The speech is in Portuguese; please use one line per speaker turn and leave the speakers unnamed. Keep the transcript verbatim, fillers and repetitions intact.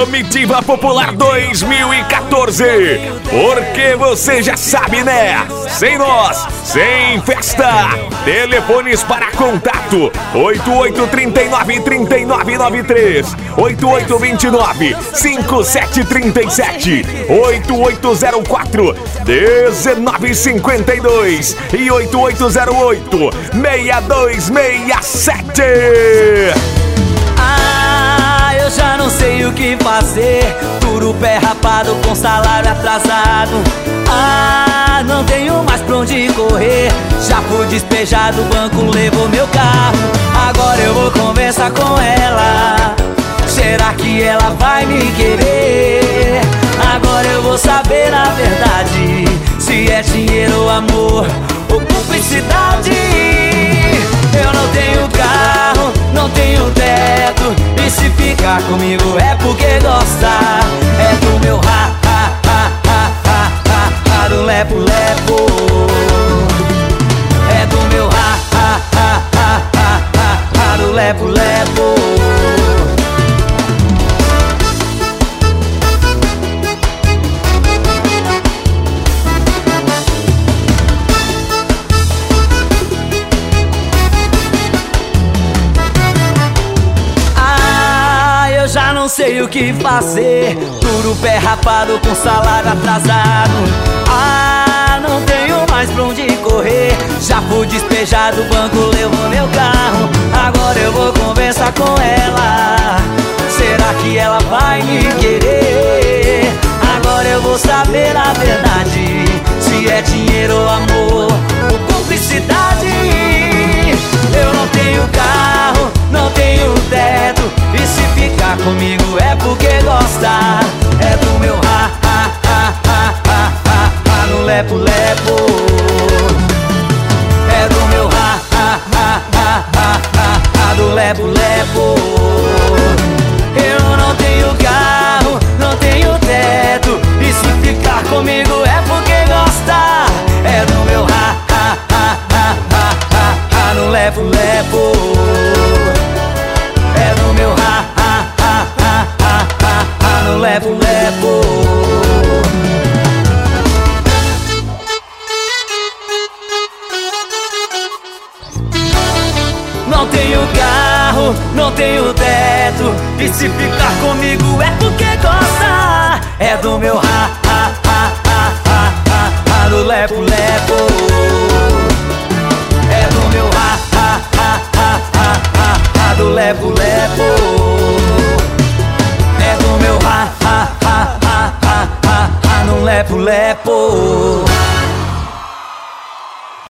Comitiva Popular dois mil e quatorze. Porque você já sabe, né? Sem nós, sem festa. Telefones para contato: oito oito três nove, três nove nove três, oito oito dois nove, cinco sete três sete, oito oito zero quatro, um nove cinco dois e oito oito zero oito, seis dois seis sete.
Ah, eu já não sei o que fazer. Duro pé rapado com salário atrasado. Ah, não tenho mais pra onde correr. Já fui despejado, o banco levou meu carro. Agora eu vou conversar com ela. Será que ela vai me querer? Agora eu vou saber na verdade se é dinheiro ou amor ou cumplicidade. Eu não tenho carro, não tenho teto, e se ficar comigo é porque gosta. É do meu ha, ha, ha, ha, ha, ha, ha, do lepo, lepo. É do meu ha, ha, ha, ha, ha, ha, ha, do lepo, lepo. Já não sei o que fazer. Duro pé rapado com salário atrasado. Ah, não tenho mais pra onde correr. Já fui despejado, o banco levou meu carro. Agora eu vou conversar com ela. Será que ela vai me querer? Agora eu vou saber a verdade se é dinheiro ou amor ou cumplicidade. Eu não tenho carro, não tenho teto, e se ficar comigo é porque gosta. É do meu ha, ha, ha, ha, ha, ha, ha, no lepo, lepo. É do meu ha, ha, ha, ha, ha, ha, ha, do lepo, lepo. Eu não tenho carro, não tenho teto, e se ficar comigo é porque gosta. É do meu ha, ha, ha, ha, ha, ha, ha, no lepo, lepo. É do meu ha, ha, ha, ha, ha, ha, ha, no lepo, lepo. Não tenho carro, não tenho teto, e se ficar comigo é porque gosta. É do meu ha, ha, ha, ha, ha, ha, ha, no lepo, lepo. É do meu ha, ha, ha, ha, ha, ha, ha, do lepo, lepo. É do meu ha, ha, ha, ha, ha, ha, ha, no lepo, lepo.